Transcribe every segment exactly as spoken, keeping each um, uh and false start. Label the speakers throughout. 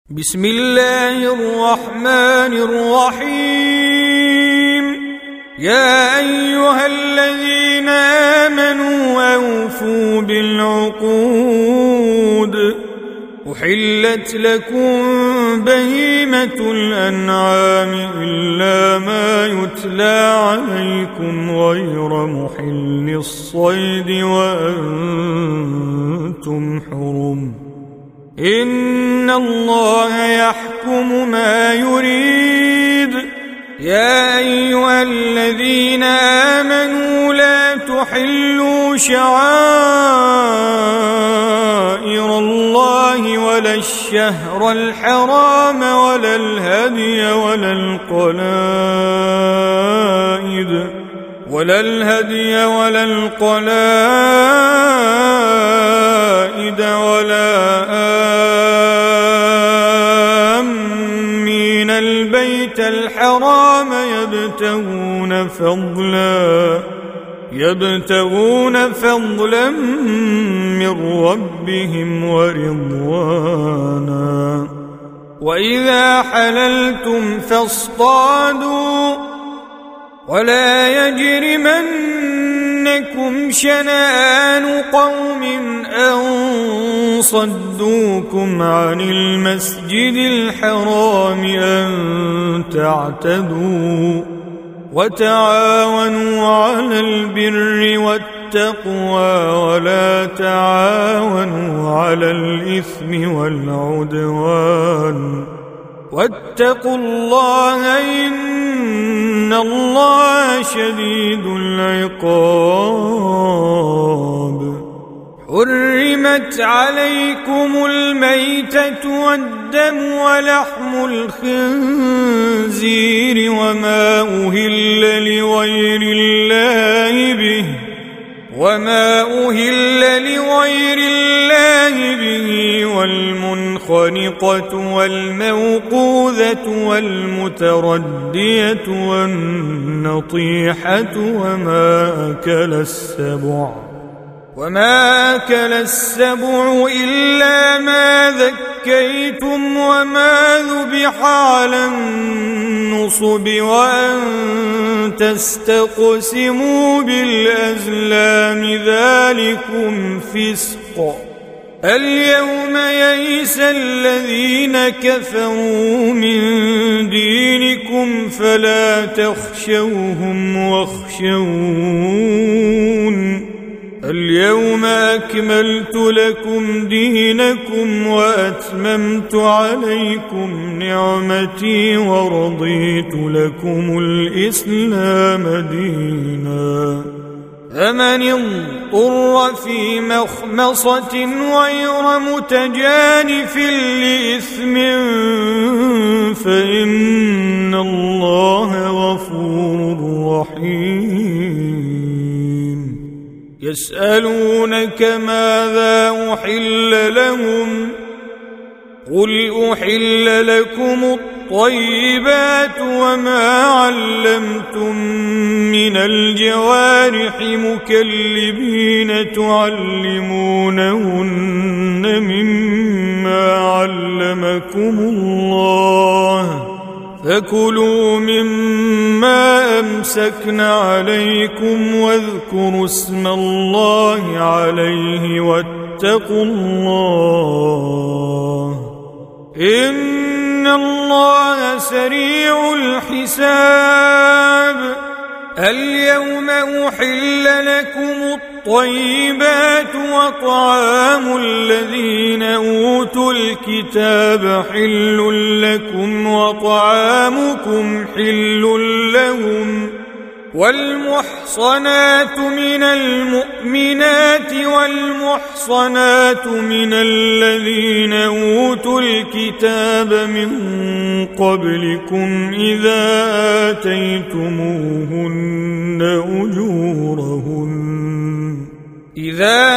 Speaker 1: بسم الله الرحمن الرحيم. يا أيها الذين آمنوا أوفوا بالعقود. أحلت لكم بهيمة الأنعام إلا ما يتلى عليكم غير محل الصيد وأنتم حرم. إن الله يحكم ما يريد. يا أيها الذين آمنوا لا تحلوا شعائر الله ولا الشهر الحرام ولا الهدي ولا القلائد ولا الهدي ولا القلائد ولا آمين البيت الحرام يبتغون فضلا يبتغون فضلا من ربهم ورضوانا. وإذا حللتم فاصطادوا ولا يجرمنكم شنآن قوم أن صدوكم عن المسجد الحرام أن تعتدوا. وتعاونوا على البر والتقوى ولا تعاونوا على الإثم والعدوان. واتقوا الله إن الله شديد العقاب. حرمت عليكم الميتة والدم ولحم الخنزير وما أهل لغير الله به وما أهل لغير الله به والمنخنقة والموقوذة والمتردية والنطيحة وما أكل السبع وما أكل السبع إلا ما ذكيتم وما ذبح على النصب وأن تستقسموا بالأزلام ذلكم فسق. اليوم يئس الذين كفروا من دينكم فلا تخشوهم واخشون. اليوم أكملت لكم دينكم وأتممت عليكم نعمتي ورضيت لكم الإسلام دينا. فمن اضطر في مخمصة غير متجانف لإثم فإن الله غفور رحيم. يسألونك ماذا أحل لهم قل أحل لكم الطيبات وما علمتم من الجوارح مكلبين تعلمونهن مما علمكم الله فكلوا مما أمسكن عليكم واذكروا اسم الله عليه واتقوا الله إن الله سريع الحساب. اليوم أحل لكم الطيبات وطعام الذين أوتوا الكتاب حل لكم وطعامكم حل لهم. والمحصنات من المؤمنات والمحصنات من الذين أوتوا الكتاب من قبلكم إذا آتيتموهن أجورهن إذا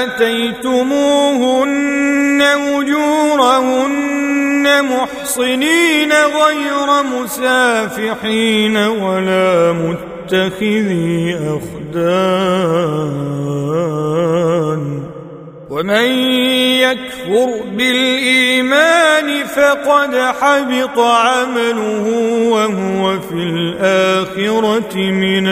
Speaker 1: آتيتموهن أجورهن محصنين غير مسافحين ولا متخذي أخدان. ومن يكفر بالإيمان فقد حبط عمله وهو في الآخرة من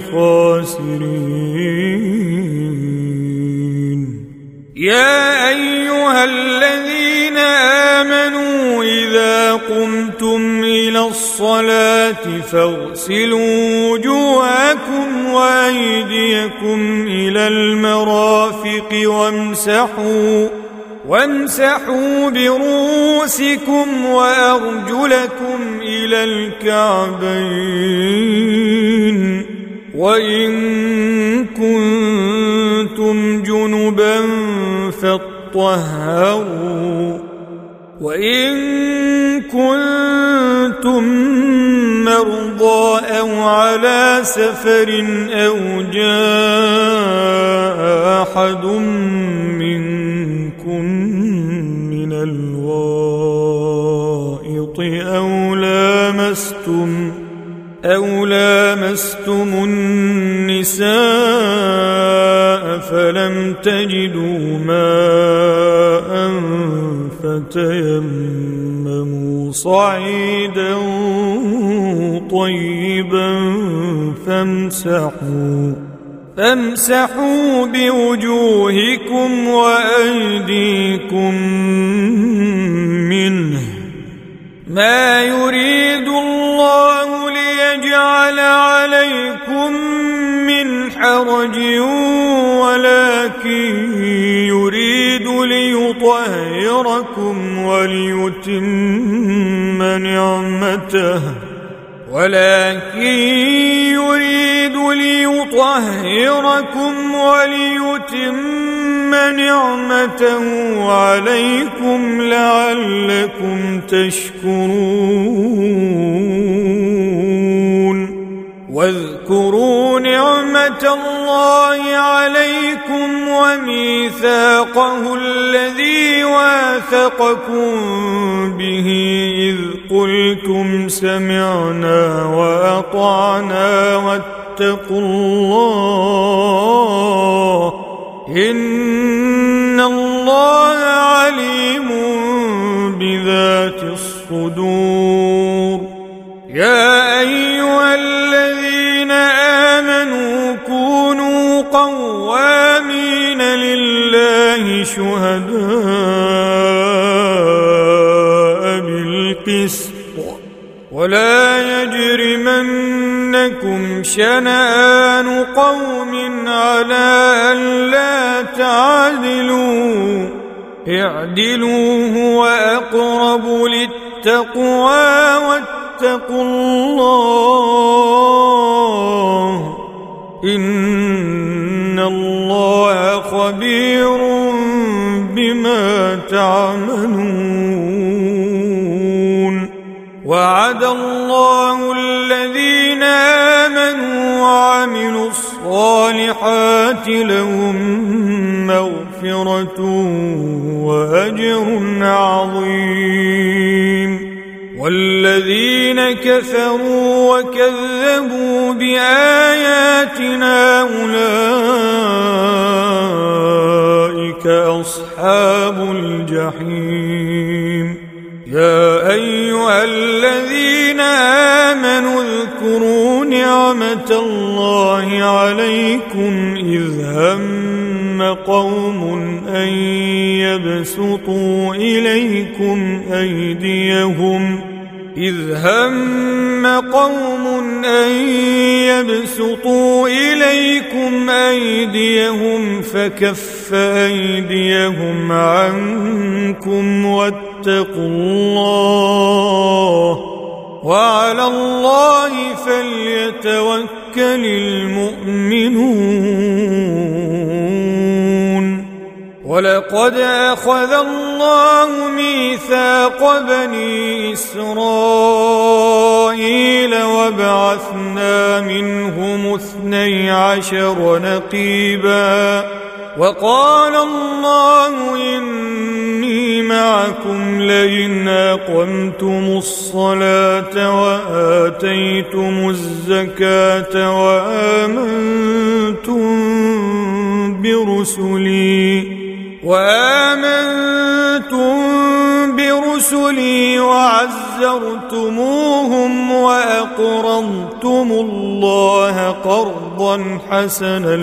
Speaker 1: الخاسرين. يا أيها الذين آمنوا إذا قمتم إلى الصلاة فاغسلوا وجوهكم وأيديكم إلى المرافق وامسحوا وامسحوا برؤوسكم وأرجلكم إلى الكعبين، وإن كنتم جنبا فاطهروا، وإن كنتم مرضى أو على سفر أو جاء أحد منكم من الغائط أو لامستم أو لامستم النساء فلم تجدوا ماء فتيمموا صعيدا طيبا فامسحوا فامسحوا بوجوهكم وأيديكم منه، ما يريد الله ليجعل عليكم من حرج ولكن يريد ليطهركم وليتم نعمته ولكن يريد ليطهركم وليتم نعمته عليكم لعلكم تشكرون. واذكروا نعمة الله عليكم وميثاقه الذي واثقكم به إذ قلتم سمعنا وأطعنا واتقوا الله إن الله عليم بذات الصدور. يا أيها الذين آمنوا كونوا قوامين لله شهداء بالقسط ولا يجرمنكم شنآن قوم على ألا تعدلوا اعدلوا هو أقرب للتقوى واتقوا الله إن الله خبير بما تعملون. وعد الله الذين آمنوا وعملوا الصالحات لهم مغفرة وأجر عظيم. والذين كفروا وكذبوا بآياتنا أولئك أصحاب الجحيم. يا أيها الذين آمنوا اذكروا نعمة الله عليكم إذ هم قوم أن يبسطوا إليكم أيديهم إذ هم قوم أن يبسطوا إليكم أيديهم فكف أيديهم عنكم واتقوا الله وعلى الله فليتوكل المؤمنون. ولقد أخذ الله ميثاق بني إسرائيل وبعثنا منهم اثني عشر نقيبا وقال الله إني معكم لئن أقمتم الصلاة وآتيتم الزكاة وآمنتم برسلي وآمنتم برسلي رسلي وعزرتموهم وأقرضتم الله قرضا حسنا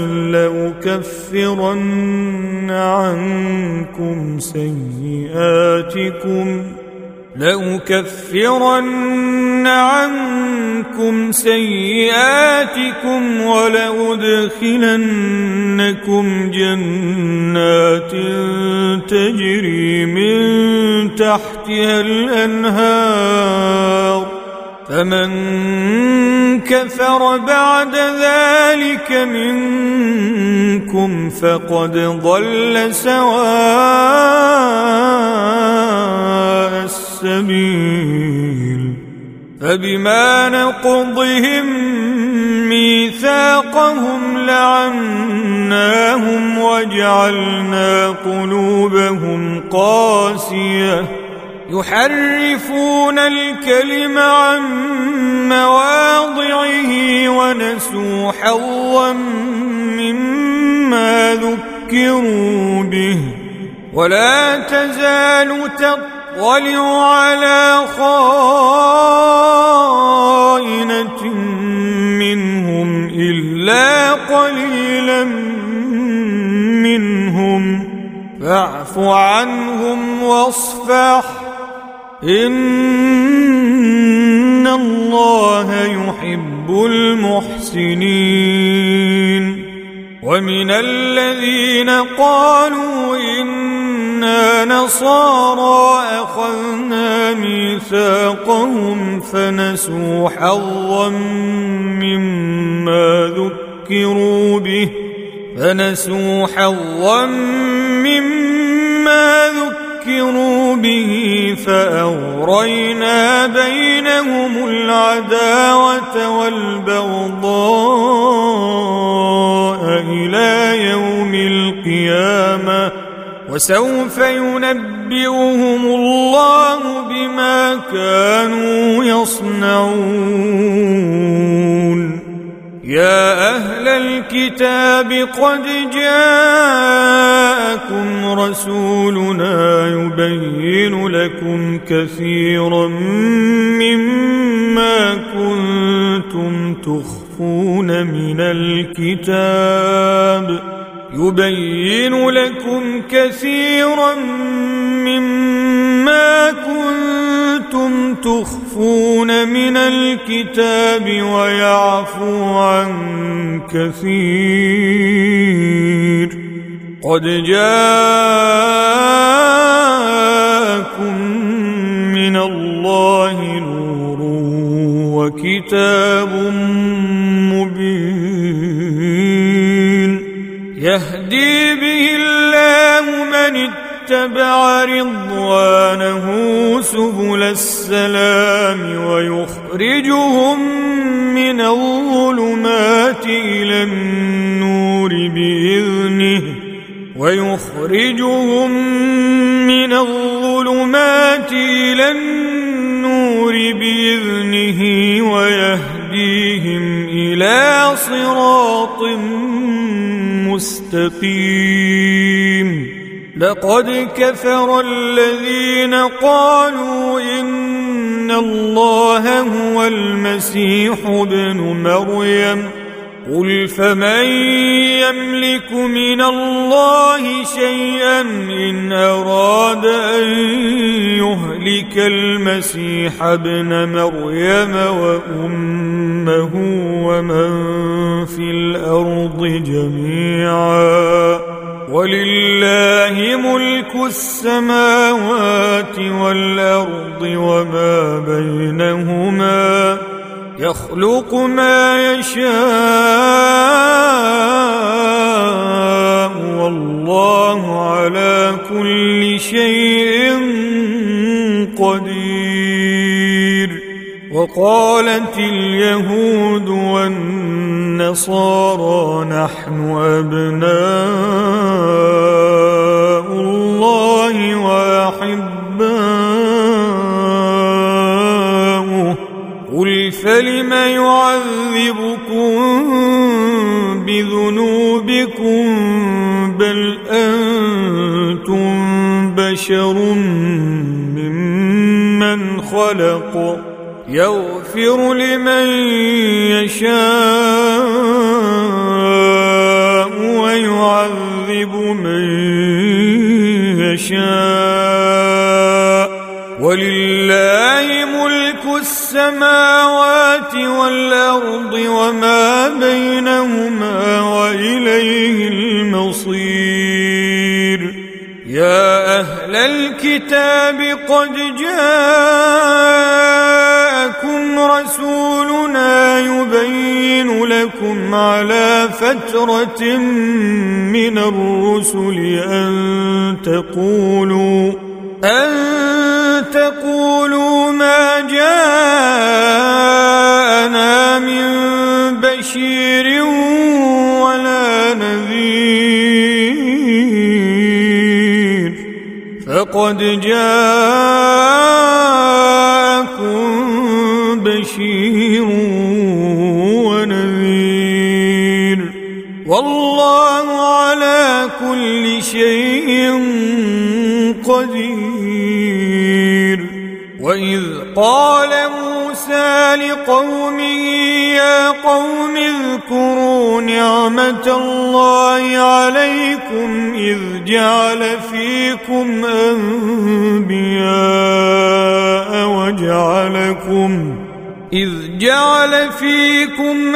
Speaker 1: لأكفرن عنكم سيئاتكم لأكفرن عنكم سيئاتكم ولأدخلنكم جنات تجري من تحتها الأنهار فمن كفر بعد ذلك منكم فقد ضل سواء السبيل فبما نقضهم ميثاقهم لعناهم وجعلنا قلوبهم قاسية يحرفون الكلم عن مواضعه ونسوا حظا مما ذكروا به ولا تزال تطلع على خائنة منهم إلا قليلا منهم فاعف عنهم واصفح إن الله يحب المحسنين ومن الذين قالوا إنا نصارى أخذنا ميثاقهم فنسوا حظا مما ذكروا به فنسوا حظا مما ذكروا به فأغرينا بينهم العداوة والبغضاء إلى يوم القيامة وسوف ينبئهم الله بما كانوا يصنعون يا أهل الكتاب قد جاءكم رسولنا يبين لكم كثيرا مما كنتم تخفون من الكتاب يبين لكم كثيرا مما كنتم تخفون من الكتاب ويعفو عن كثير قد جاءكم من الله نور وكتاب مبين يهدي به الله من اتبع رضوانه سبل السلام ويخرجهم من الظلمات إلى النور بإذنه ويخرجهم من الظلمات إلى النور بإذنه ويهديهم إلى صراط مستقيم لقد كفر الذين قالوا إن الله هو المسيح ابن مريم قل فمن يملك من الله شيئا إن أراد أن يهلك المسيح ابن مريم وأمه ومن في الأرض جميعا ولله ملك السماوات والأرض وما بينهما يخلق ما يشاء والله على كل شيء قدير وقالت اليهود والنصارى نحن أبناء الله وأحباؤه قل فلم يعذبكم بذنوبكم بل أنتم بشر بشر ممن خلق يغفر لمن يشاء ويعذب من يشاء ولله ملك السماوات والأرض وما بينهما وإليه المصير. يا أهل الكتاب قد جاءكم رسولنا يبين لكم على فترة من الرسل أن تقولوا أن تقولوا ما جاءنا من بشير ولا نذير فقد جاءكم بشير ونذير والله على كل شيء قدير. وإذ قال موسى لقومه يا قوم اذكروا نعمة الله عليكم إذ جعل فيكم أنبياء وجعلكم إذ جعل فيكم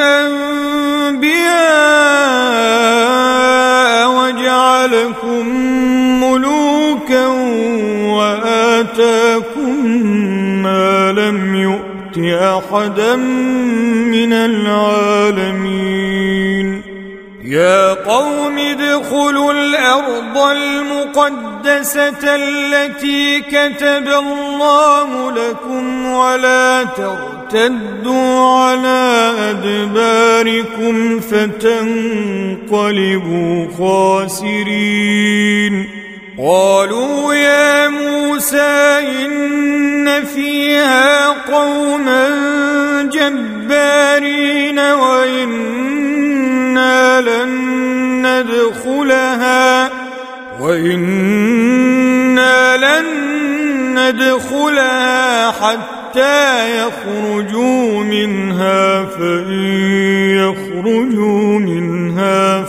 Speaker 1: أنبياء وجعلكم ملوكا وآتاكم ما لم يؤت أحدا من العالمين. يا قوم ادخلوا الأرض المقدسة التي كتب الله لكم ولا ترتدوا على أدباركم فتنقلبوا خاسرين. قالوا يا موسى إن فيها قوما جبارين وإنا لن ندخلها وإنا لن ندخلها حتى يخرجوا منها فإن يخرجوا منها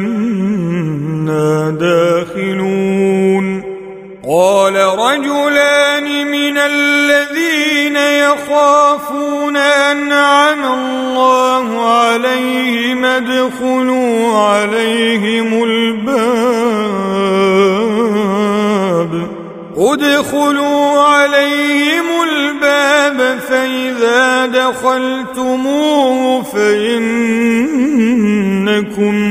Speaker 1: فإنا داخلون. قال رجلان من الذين يخافون أنعم الله عليهم ادخلوا عليهم الباب ادخلوا عليهم الباب فإذا دخلتموه فإنكم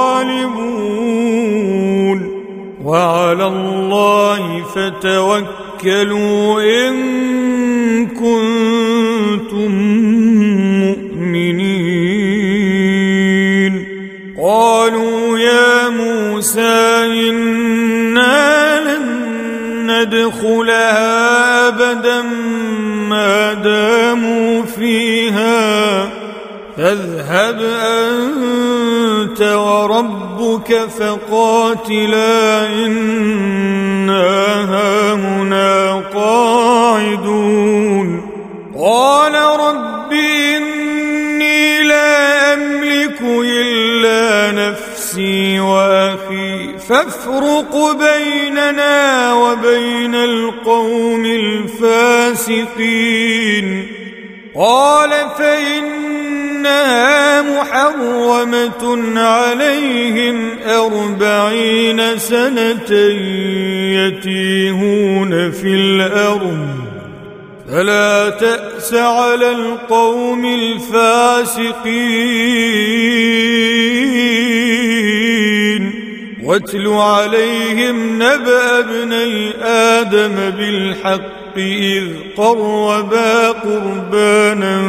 Speaker 1: غالبون وعلى الله فتوكلوا إن كنتم مؤمنين. قالوا يا موسى إنا لن ندخلها أبدا ما داموا فيها فاذهب أنت وربك فقاتلا إنا هاهنا قاعدون. قال رب إني لا أملك إلا نفسي وأخي فافرق بيننا وبين القوم الفاسقين. قال فإنها محرمة عليهم أربعين سنة يتيهون في الأرض فلا تأس على القوم الفاسقين. واتل عليهم نبأ ابني آدم بالحق إذ قربا قربانا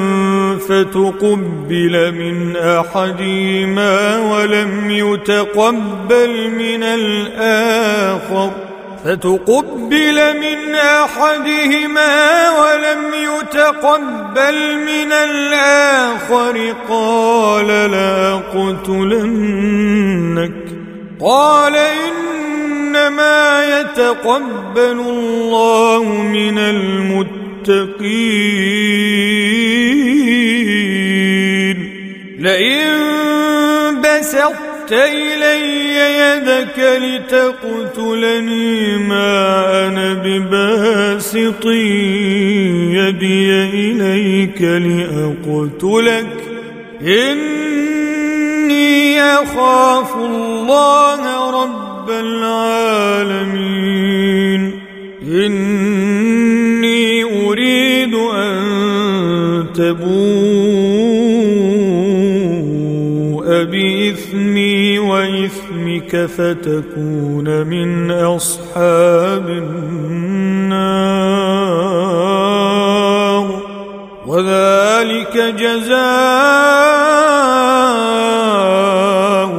Speaker 1: فتقبل من أحدهما ولم يتقبل من الآخر فتقبل من أحدهما ولم يتقبل من الآخر قال لأقتلنك قال إن إنما يتقبل الله من المتقين لئن بسطت إلي يدك لتقتلني ما أنا بباسط يدي إليك لأقتلك إني أخاف الله رب العالمين إني أريد أن تبوء بإثمي وإثمك فتكون من أصحاب النار وذلك جزاء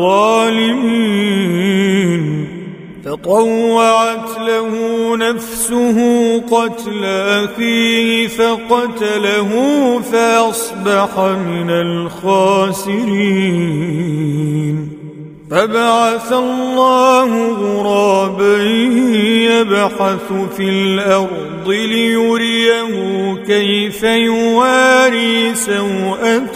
Speaker 1: الظالمين فطوعت له نفسه قتل أخيه فقتله فأصبح من الخاسرين فبعث الله غرابا يبحث في الأرض ليريه كيف يواري سوءة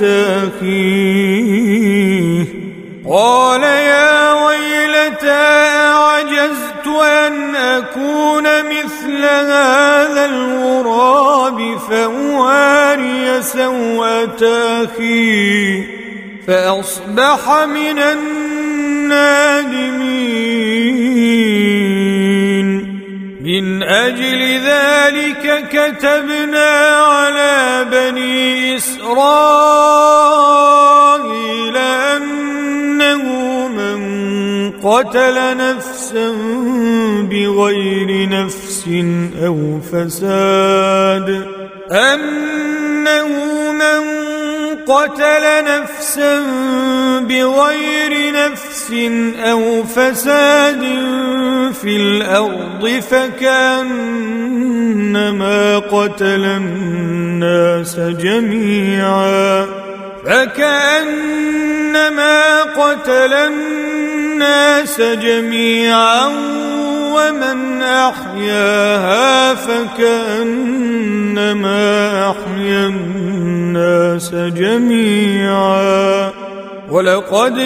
Speaker 1: أخيه قال يا ويلتى أعجزت أن أكون مثل هذا الغراب فأواري سوءة أخي فأصبح من النادمين من أجل ذلك كتبنا على بني إسرائيل أنه من قتل نفسا بغير نفس أو فساد أنه من قتل نفسا بغير نفس أو فساد في الأرض فكأنما قتل الناس جميعا فكأنما قتل الناس جميعا ومن أحياها فكأنما أحيا الناس جميعا ولقد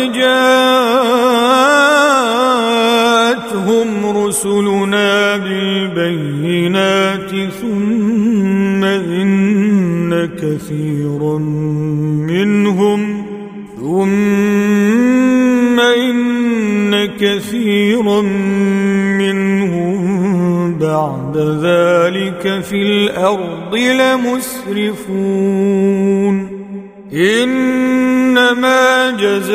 Speaker 1: جاءتهم رسلنا بالبينات ثم إن كثيرا منهم ثم إن كثيرا منهم بعد ذلك في الأرض لمسرفون إنما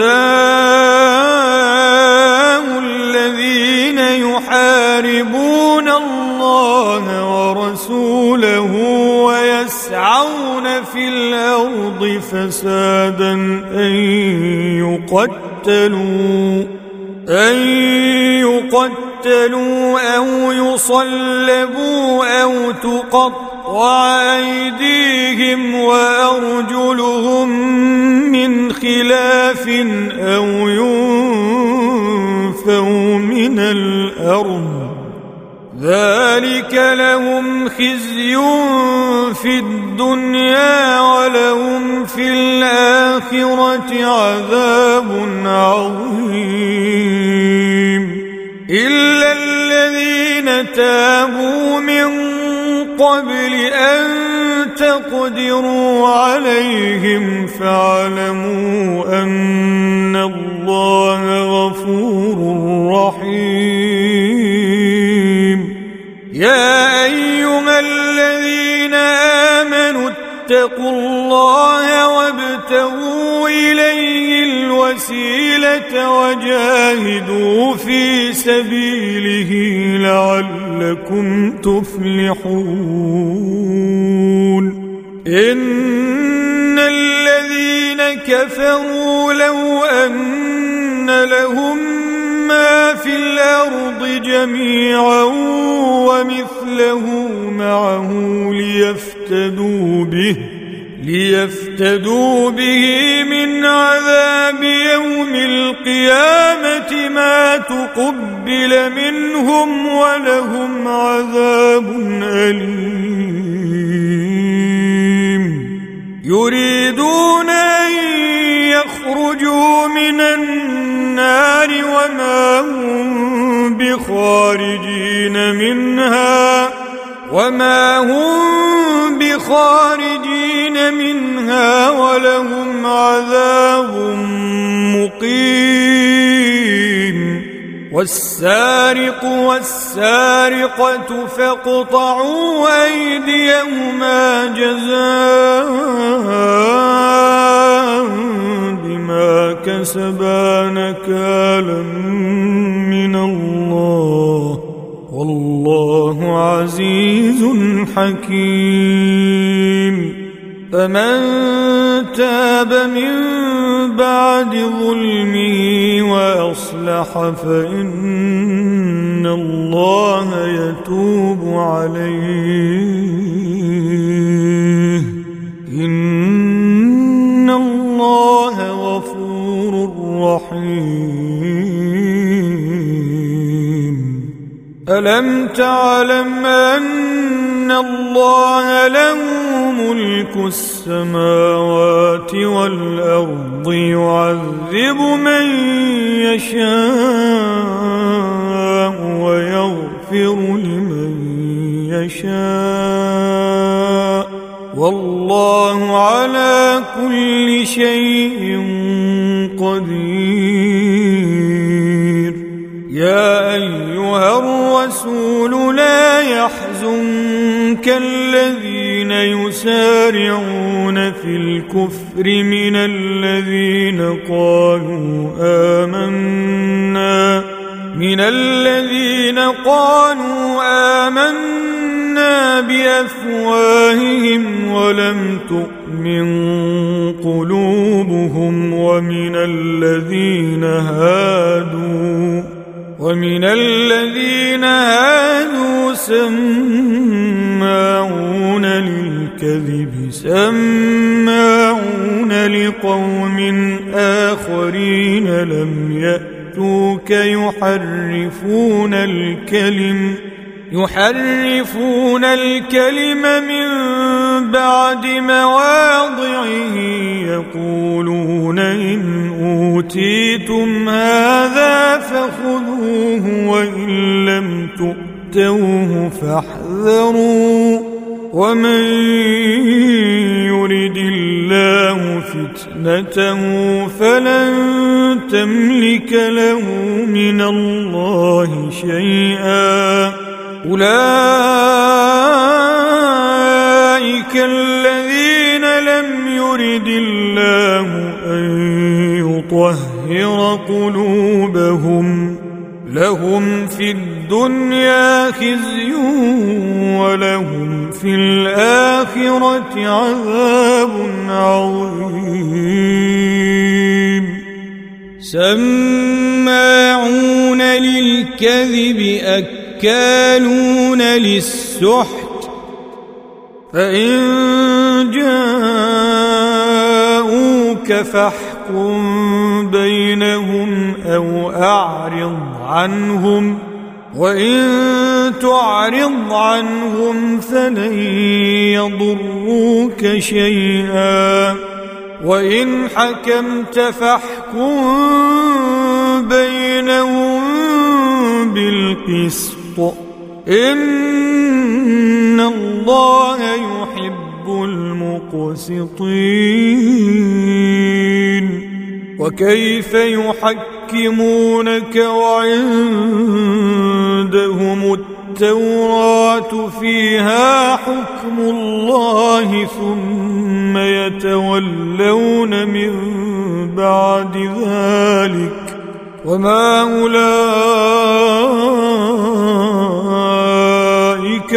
Speaker 1: جزاء الذين يحاربون الله ورسوله ويسعون في الأرض فسادا أن يقتلوا أن يقتلوا أو يصلبوا أو تقطع أيديهم وأرجلهم من خلاف أو ينفوا من الأرض ذلك لهم خزي في الدنيا ولهم في الآخرة عذاب عظيم إلا الذين تابوا من قبل أن تقدروا عليهم فاعلموا أن الله غفور رحيم يا أيها الذين آمنوا اتقوا الله وابتغوا إليه الوسيلة وجاهدوا في سبيله لعلكم تفلحون إن الذين كفروا لو أن لهم ما في الأرض جميعا ومثله معه ليفتدوا به ليفتدوا به من عذاب يوم القيامة ما تقبل منهم ولهم عذاب أليم يريدون أن يخرجوا من النار وما هم بخارجين منها وما هم بخارجين منها ولهم عذاب مقيم والسارق والسارقة فاقطعوا أيديهما جزاء بما كسبا نكالا من الله والله عزيز حكيم فمن تاب من بعد ظلمه وأصلح فإن الله يتوب عليه إن الله غفور رحيم ألم تعلم أن الله له ملك السماوات والأرض يعذب من يشاء ويغفر لمن يشاء والله على كل شيء قدير يا أيها الرسول لا يحزنك الذين يسارعون في الكفر من الذين قالوا آمنا من الذين قالوا آمنا بأفواههم ولم تؤمن قلوبهم ومن الذين هادوا ومن الذين هادوا سماعون للكذب سماعون لقوم آخرين لم يأتوك يحرفون الكلم يحرفون الكلم من بعد مواضعه يقولون إن أوتيتم هذا فخذوه وإن لم تؤتوه فاحذروا ومن يرد الله فتنته فلن تملك له من الله شيئا أولئك الذين لم يرد الله أن يطهر قلوبهم لهم في الدنيا خزي ولهم في الآخرة عذاب عظيم سماعون للكذب أكالون للسحت فإن جاءوك فاحكم بينهم أو أعرض عنهم وإن تعرض عنهم فلن يضروك شيئا وإن حكمت فاحكم بينهم بالقسط إن الله يحب المقسطين وكيف يحكمونك وعندهم التوراة فيها حكم الله ثم يتولون من بعد ذلك وما أولئك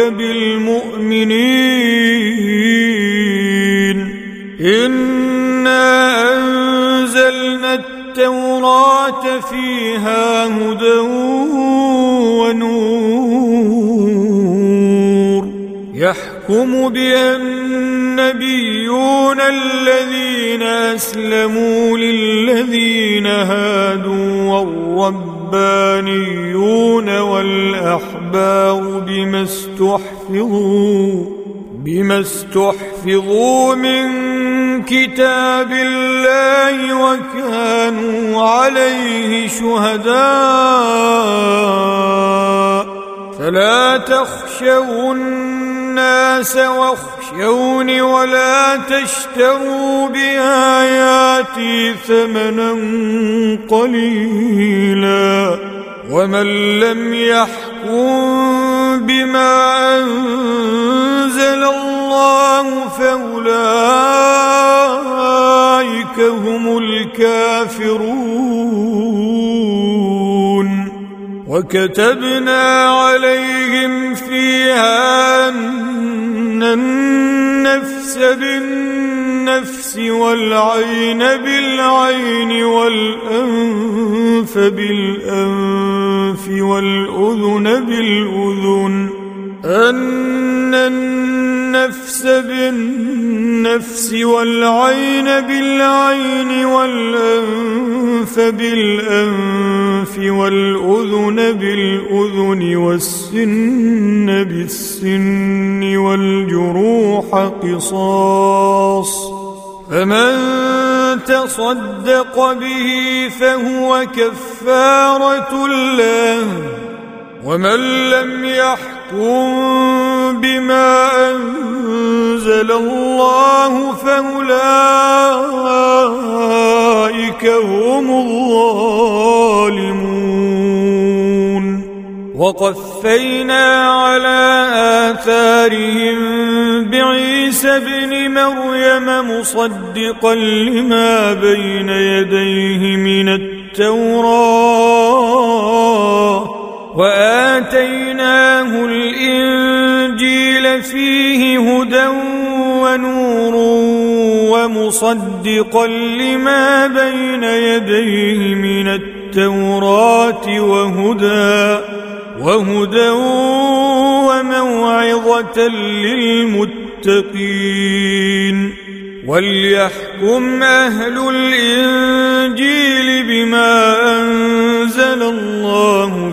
Speaker 1: بالمؤمنين إنا أنزلنا التوراة فيها هدى ونور يحكم بها النبيون الذين أسلموا للذين هادوا والرب والرهبانيون والأحبار بما استحفظوا بما استحفظوا من كتاب الله وكانوا عليه شهداء فلا تخشوا الناس واخشوني ولا تشتروا بآياتي ثمنا قليلا ومن لم يحكم بما أنزل الله فأولئك هم الكافرون وكتبنا عليهم فيها أن النفس بالنفس والعين بالعين والأنف بالأنف والأذن بالأذن أن النفس بالنفس والعين بالعين والأنف بالأنف والأذن بالأذن والسن بالسن والجروح قصاص فمن تصدق به فهو كفارة له ومن لم يحكم بما أنزل الله فأولئك هم الظالمون وقفينا على آثارهم بعيسى ابن مريم مصدقا لما بين يديه من التوراة وآتيناه الإنجيل فيه هدى ونور ومصدقا لما بين يديه من التوراة وهدى وهدى وموعظة للمتقين وليحكم أهل الإنجيل بما أنزل الله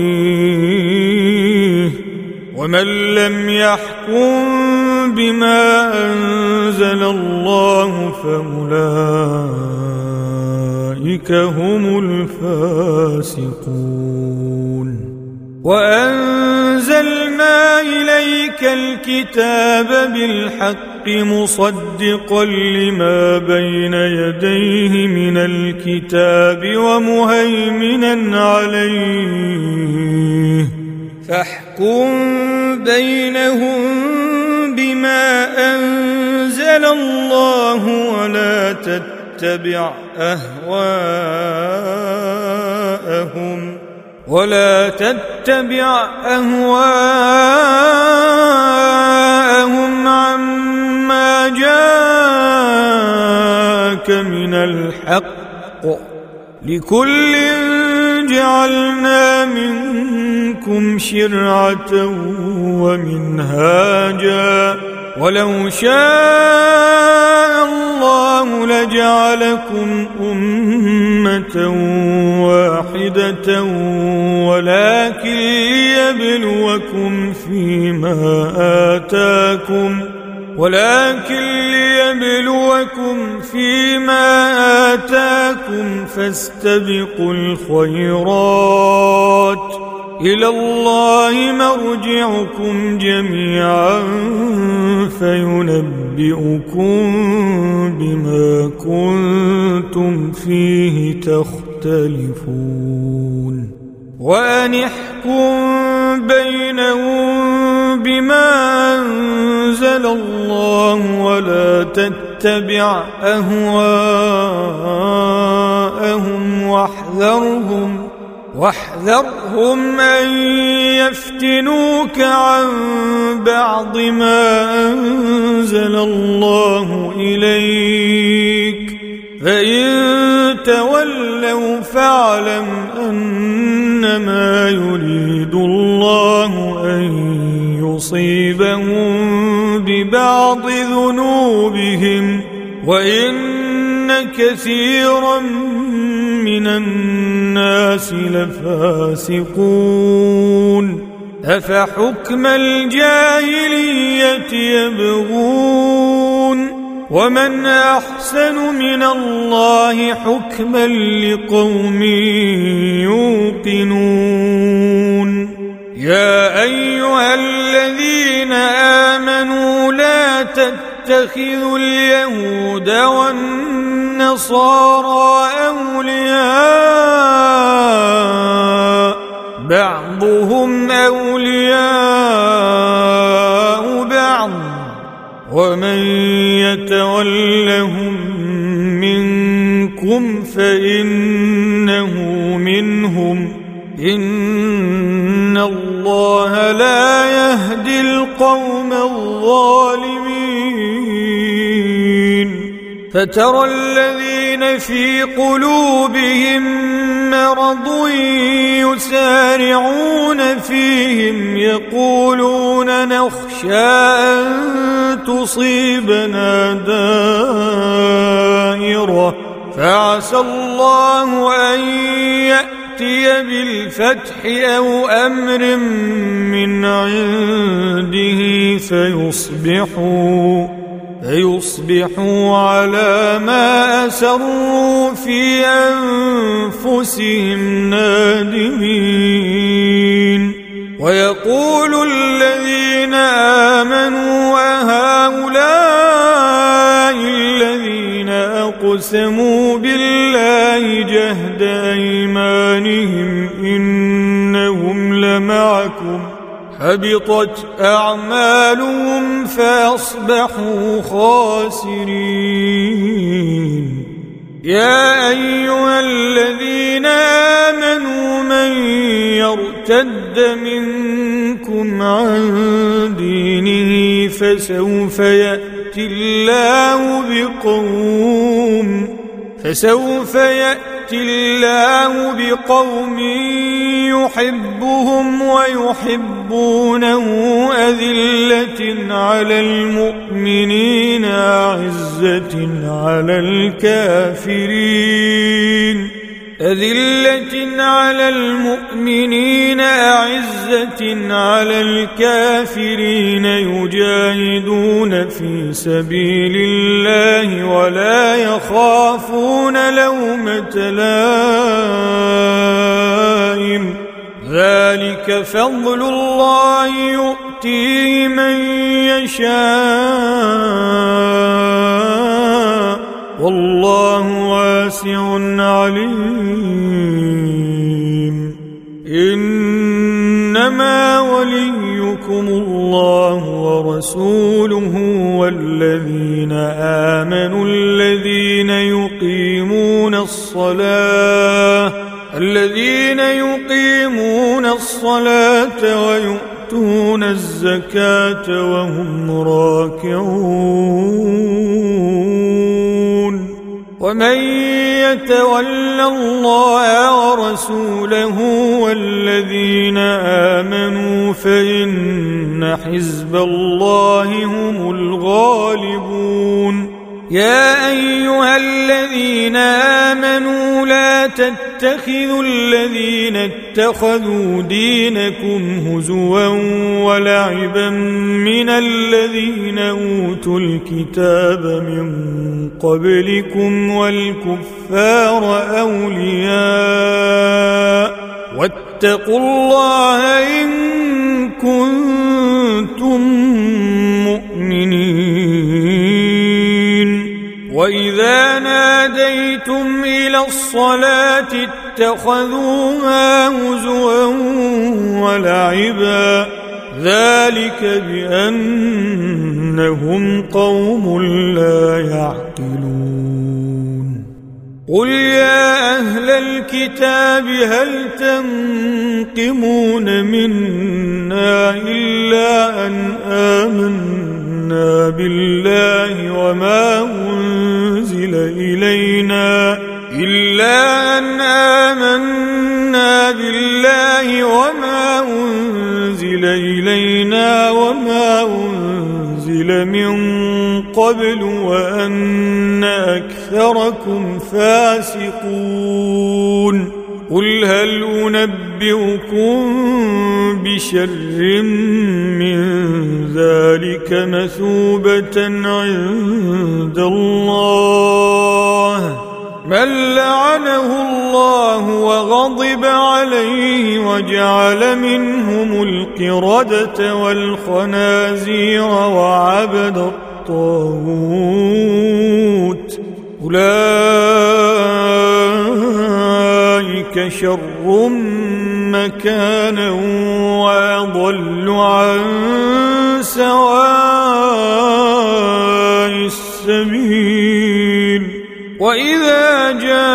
Speaker 1: فيه ومن لم يحكم بما أنزل الله فأولئك هم الفاسقون وأنزلنا إليك الكتاب بالحق مصدقا لما بين يديه من الكتاب ومهيمنا عليه فاحكم بينهم بما أنزل الله ولا تتبع أهواءهم ولا تتبع أهواءهم عما جاءك من الحق لكل جعلنا منكم شرعة ومنهاجا ولو شاء الله لجعلكم أمة واحدة ولكن ليبلوكم فيما آتاكم ولكن ليبلوكم فيما آتاكم فاستبقوا الخيرات إلى الله مرجعكم جميعا فينبئكم بما كنتم فيه تختلفون وأن احكم بينهم بما أنزل الله ولا تتبع أهواءهم واحذرهم واحذرهم أن يفتنوك عن بعض ما أنزل الله إليك فإن تولوا فاعلم أنما يريد الله أن يصيبهم ببعض ذنوبهم وإن كثيرا من الناس لفاسقون أفحكم الجاهلية يبغون ومن أحسن من الله حكما لقوم يوقنون يا أيها الذين آمنوا لا تتخذوا اليهود والنصارى أولياء بعضهم أولياء بعض ومن يتولهم منكم فإنه منهم إن الله لا يهدي القوم الظالمين فترى الذين في قلوبهم مرض يسارعون فيهم يقولون نخشى أن تصيبنا دائرة فعسى الله أن يأتي بالفتح أو أمر من عنده فيصبحوا فيصبحوا على ما أسروا في أنفسهم نادمين ويقول الذين آمنوا أهؤلاء الذين أقسموا بالله جهد أيمانهم إنهم لمعكم حبطت أعمالهم فأصبحوا خاسرين يا أيها الذين آمنوا من يرتد منكم عن دينه فسوف يأتي الله بقوم فسوف يأتي الله بقوم يحبهم ويحبونه أذلة على المؤمنين أعزة على الكافرين أذلة على المؤمنين أعزة على الكافرين يجاهدون في سبيل الله ولا يخافون لومة لائم ذلك فضل الله يؤتيه من يشاء والله واسع عليم إنما وليكم الله ورسوله والذين آمنوا الذين يقيمون الصلاة الذين يقيمون الصلاة ويؤتون الزكاة وهم راكعون ومن يتول الله ورسوله والذين آمنوا فإن حزب الله هم الغالبون يا أيها الذين آمنوا لا تتخذوا الذين اتخذوا دينكم هزوا ولعبا من الذين أوتوا الكتاب من قبلكم والكفار أولياء واتقوا الله إن كنتم مؤمنين وإذا ناديتم إلى الصلاة اتخذوها هزوا ولعبا ذلك بأنهم قوم لا يعقلون قل يا أهل الكتاب هل تنقمون منا إلا أن آمنا بالله وما أنزل إلينا إلا أن آمنا بالله وما أنزل إلينا وما أنزل من قبل وأن أكثر أكثركم فاسقون قل هل أنبئكم بشر من ذلك مثوبة عند الله من لعنه الله وغضب عليه وجعل منهم القردة والخنازير وعبد الطاغوت أولئك شر مكانا وأضل عن سواء السبيل وإذا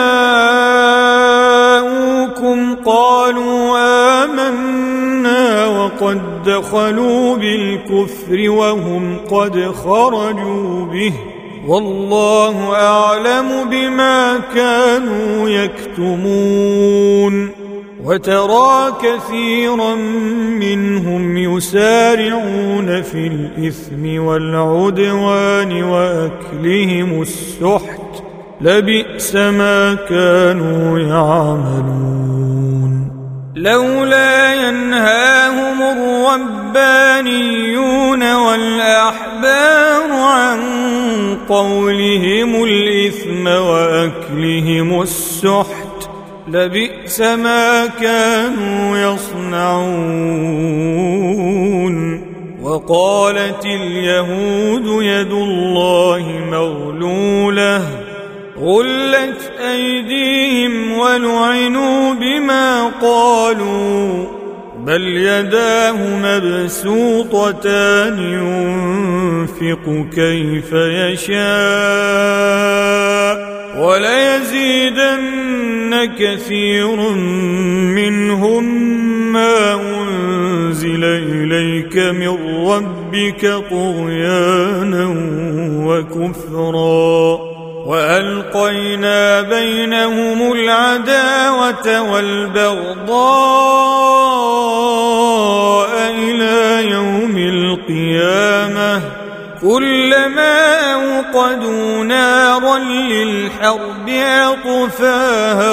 Speaker 1: جاءوكم قالوا آمنا وقد دخلوا بالكفر وهم قد خرجوا به والله أعلم بما كانوا يكتمون وترى كثيرا منهم يسارعون في الإثم والعدوان وأكلهم السحت لبئس ما كانوا يعملون لولا ينهاهم الربانيون والأحبار عن قولهم الإثم وأكلهم السحت لبئس ما كانوا يصنعون وقالت اليهود يد الله مغلولة غلت أيديهم ولعنوا بما قالوا بل يداه مبسوطتان ينفق كيف يشاء وليزيدن كثير منهم ما أنزل إليك من ربك طغيانا وكفرا وألقينا بينهم العداوة والبغضاء إلى يوم القيامة كلما أوقدوا نارا للحرب أطفاها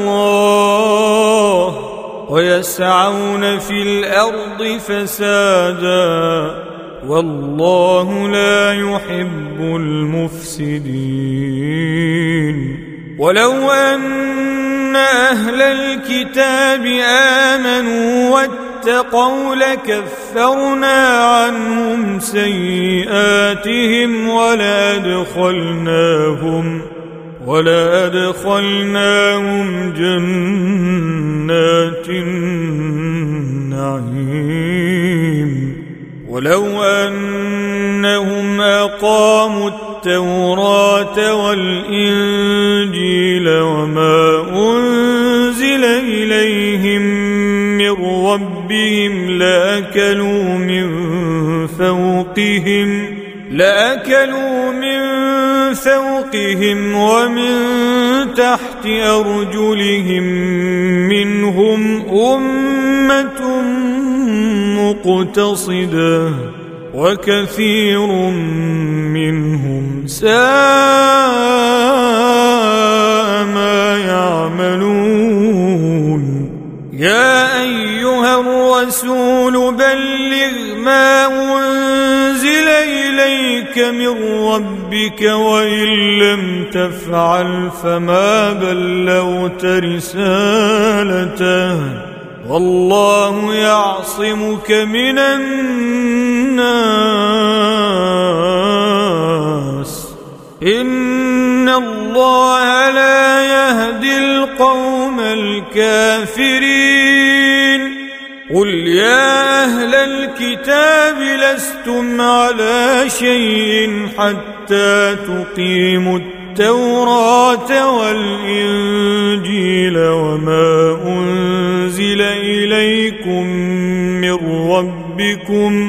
Speaker 1: الله ويسعون في الأرض فسادا والله لا يحب المفسدين ولو أن أهل الكتاب آمنوا واتقوا لكفرنا عنهم سيئاتهم ولأدخلناهم ولأدخلناهم جنات النعيم ولو أنهم أقاموا التوراة والإنجيل وما أنزل إليهم من ربهم لأكلوا من فوقهم لأكلوا من فوقهم ومن تحت أرجلهم منهم أمة مقتصدة وكثير منهم ساء ما يعملون يا أيها الرسول بلغ ما أنزل إليك من ربك وإن لم تفعل فما بلغت رسالته والله يعصمك من الناس إن الله لا يهدي القوم الكافرين قل يا أهل الكتاب لستم على شيء حتى تقيموا التوراة والإنجيل وما أنزل إليكم من ربكم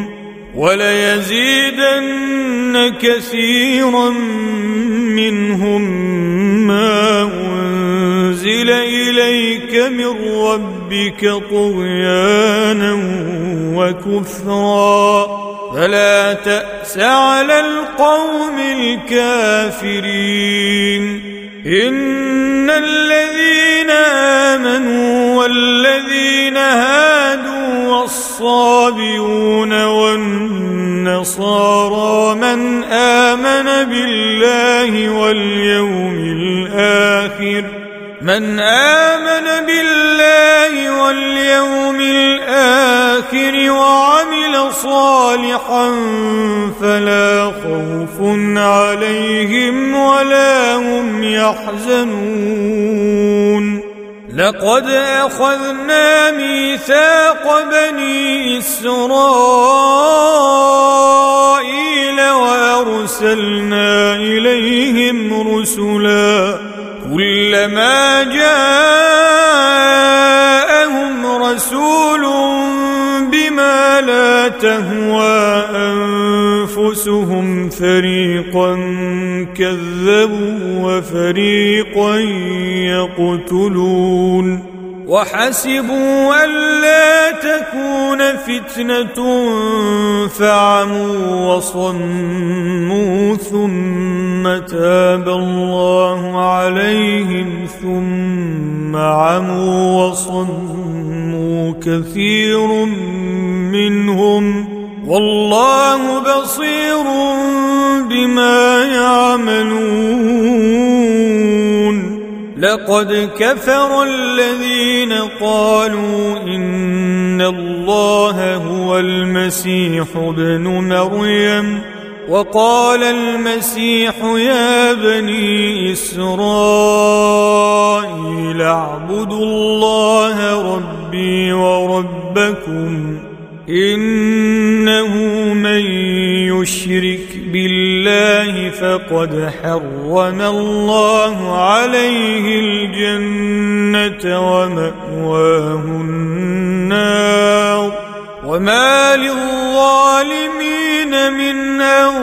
Speaker 1: وليزيدن كثيرا منهم ما أنزل إليك من ربك طغيانا وكفرا فلا تأس على القوم الكافرين إن الذين آمنوا والذين هادوا والصابئون والنصارى من آمن بالله واليوم الآخر من آمن بالله واليوم الآخر وعمل صالحا فلا خوف عليهم ولا هم يحزنون لقد أخذنا ميثاق بني إسرائيل وأرسلنا إليهم رسلا كلما جاءهم رسول بما لا تهوى أنفسهم فريقا كذبوا وفريقا يقتلون وحسبوا ألا تكون فتنة فعموا وصموا ثم تاب الله عليهم ثم عموا وصموا كثير منهم والله بصير بما يعملون لقد كفر الذين قالوا إن الله هو المسيح ابن مريم وقال المسيح يا بني إسرائيل اعبدوا الله ربي وربكم إنه من يشرك بالله فقد حرم الله عليه الجنة ومأواه النار وما للظالمين من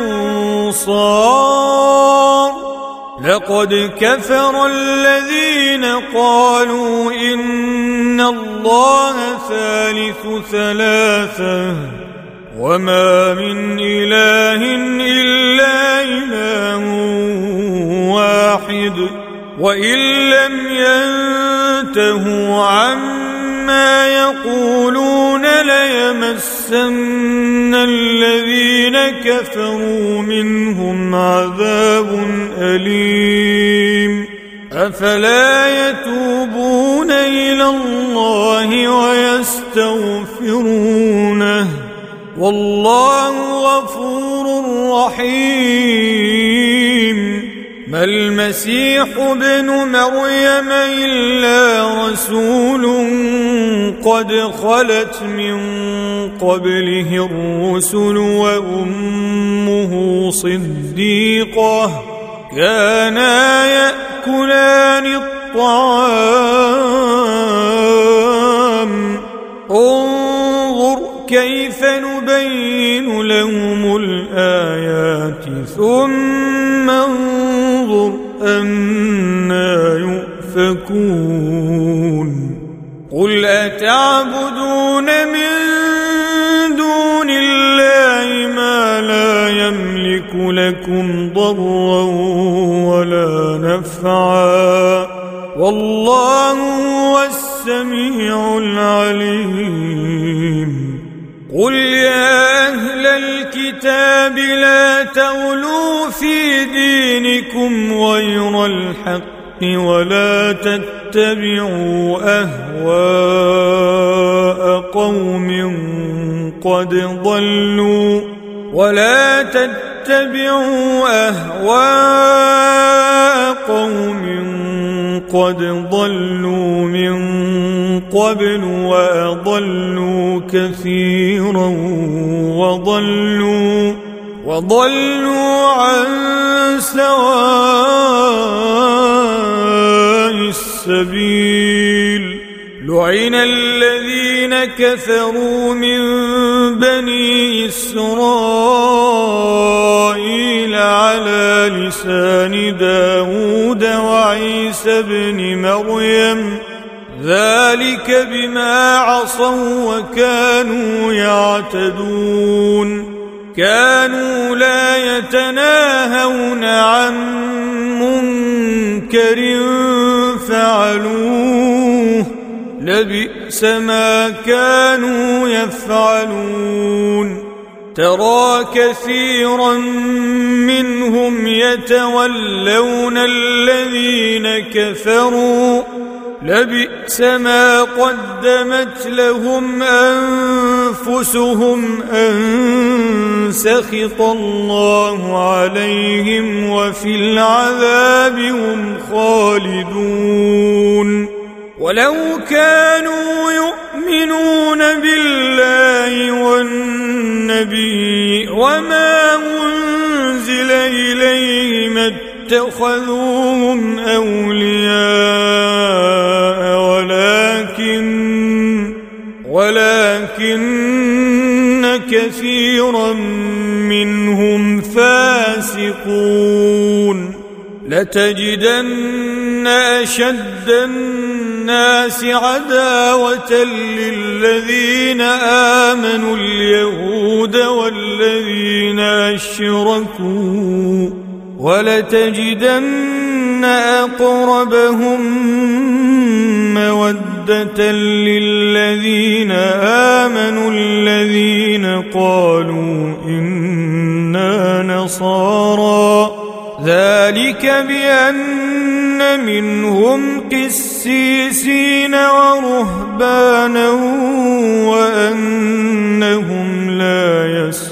Speaker 1: أنصار لقد كفر الذين قالوا إن الله ثالث ثلاثة وما من إله إلا إله واحد وإن لم ينتهوا عما يقولون ليمسن الذين كفروا منهم عذاب أليم أفلا يتوبون إلى الله ويستغفرونه والله غفور رحيم ما المسيح ابن مريم إلا رسول قد خلت من قبله الرسل وأمه صديقة كانا يأكلان الطعام انظر كيف نبين لهم الآيات ثم انظر أنا يؤفكون قل أتعبدون من دون الله ما لا يملك لكم ضرا ولا نفعا والله هو السميع العليم قل يا أهل الكتاب لا تغلوا في دينكم غير الحق ولا تتبعوا أهواء قوم قد ضلوا ولا تتبعوا أهواء قوم قد ضلوا من قبل وأضلوا كثيرا وضلوا وضلوا عن سواء السبيل لعن الذين كفروا من بني إسرائيل على لسان داود وعيسى بن مريم ذلك بما عصوا وكانوا يعتدون كانوا لا يتناهون عن منكر فعلوه لبئس ما كانوا يفعلون ترى كثيرا منهم يتولون الذين كفروا لبئس ما قدمت لهم أنفسهم أن سخط الله عليهم وفي العذاب هم خالدون ولو كانوا يؤمنون بالله والنبي وما أنزل إليه ما اتخذوهم أولياء ولكن ولكن كثيرا منهم فاسقون لتجدن أشد الناس عداوة للذين آمنوا اليهود والذين أشركوا ولتجدن أقربهم مودة للذين آمنوا الذين قالوا إنا نصارى ذلك بأن منهم قسيسين ورهبانا وأنهم لا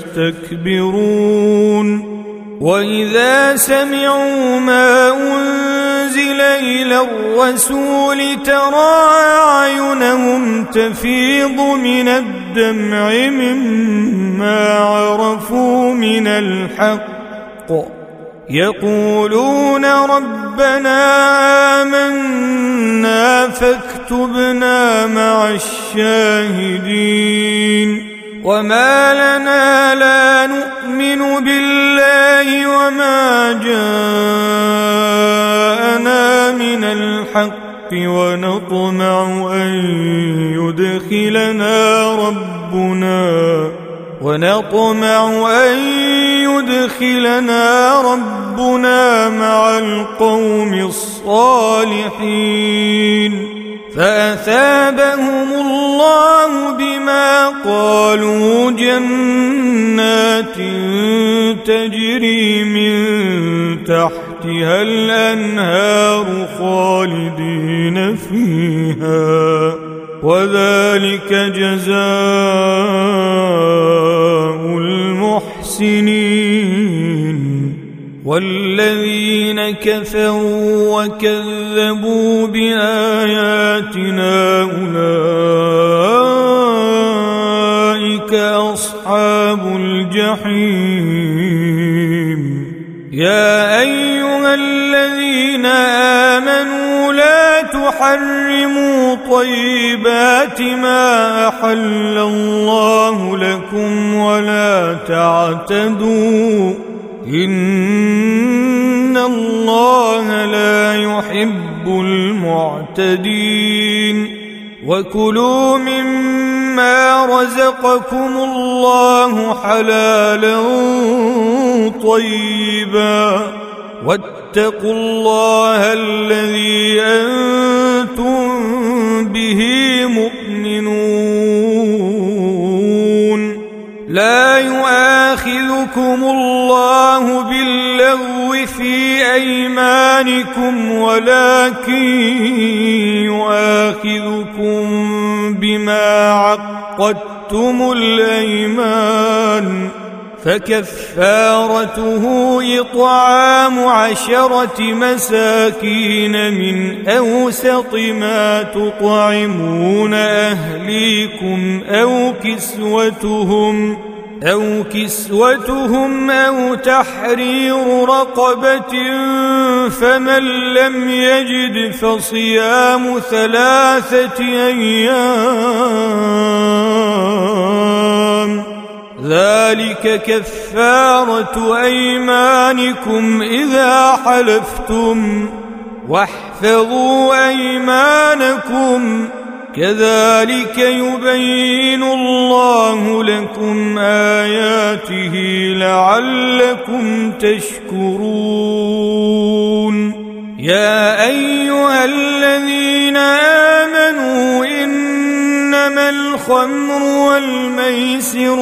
Speaker 1: يستكبرون وإذا سمعوا ما أنزل إلى الرسول ترى أعينهم تفيض من الدمع مما عرفوا من الحق يقولون ربنا آمنا فاكتبنا مع الشاهدين وما لنا لا نؤمن بالله وما جاءنا من الحق ونطمع أن يدخلنا ربنا ونطمع أن يدخلنا ربنا مع القوم الصالحين فأثابهم الله بما قالوا جنات تجري من تحتها الأنهار خالدين فيها وذلك جزاء المحسنين والذين كفروا وكذبوا بآياتنا أولئك أصحاب الجحيم يا أيها الذين آمنوا لا تحرموا طيبات ما أحل الله لكم ولا تعتدوا إن الله لا يحب المعتدين وكلوا مما رزقكم الله حلالا طيبا واتقوا الله الذي أنتم به مؤمنون لا يؤاخذكم الله باللغو في أيمانكم ولكن يؤاخذكم بما عقدتم الأيمان فكفارته إطعام عشرة مساكين من أوسط ما تطعمون أهليكم أو كسوتهم أو كسوتهم أو تحرير رقبة فمن لم يجد فصيام ثلاثة أيام ذلك كفارة أيمانكم إذا حلفتم واحفظوا أيمانكم كذلك يبين الله لكم آياته لعلكم تشكرون يا أيها الذين آمنوا إنما الخمر والميسر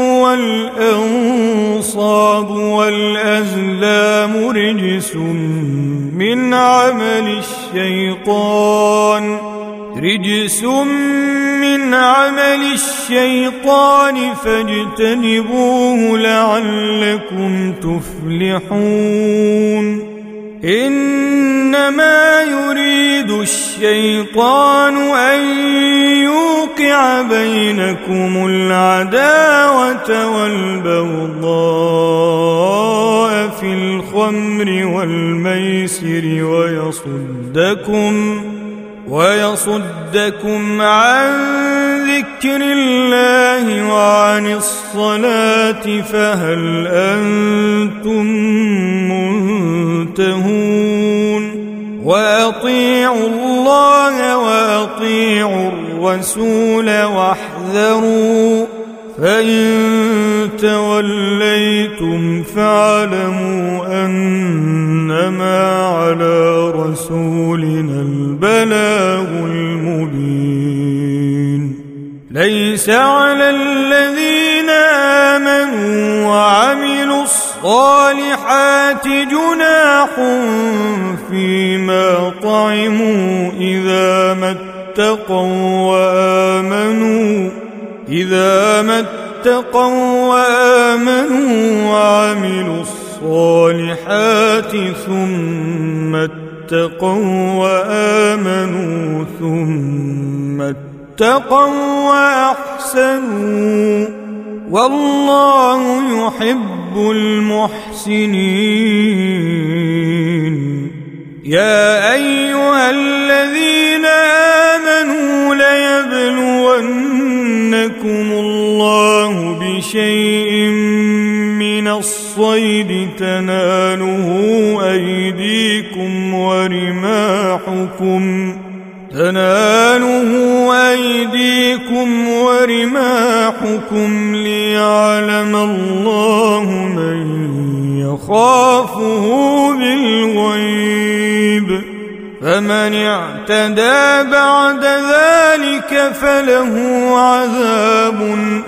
Speaker 1: والأنصاب والأزلام رجس من عمل الشيطان رجس من عمل الشيطان فاجتنبوه لعلكم تفلحون إنما يريد الشيطان أن يوقع بينكم العداوة والبغضاء في الخمر والميسر ويصدكم ويصدكم عن ذكر الله وعن الصلاة فهل أنتم منتهون وأطيعوا الله وأطيعوا الرسول واحذروا فإن توليتم فاعلموا أنما على رسولنا البلاغ المبين ليس على الذين آمنوا وعملوا الصالحات جناح فيما طعموا إذا ما اتقوا وآمنوا إذا ما اتقوا وآمنوا وعملوا الصالحات ثم اتقوا وآمنوا ثم اتقوا وأحسنوا والله يحب المحسنين يا أيها الذين آمنوا ليبلونكم الله بشيء من الصيد تناله أيديكم ورماحكم تناله أيديكم ورماحكم ليعلم الله من يخافه بالغيب فمن اعتدى بعد ذلك فله عذاب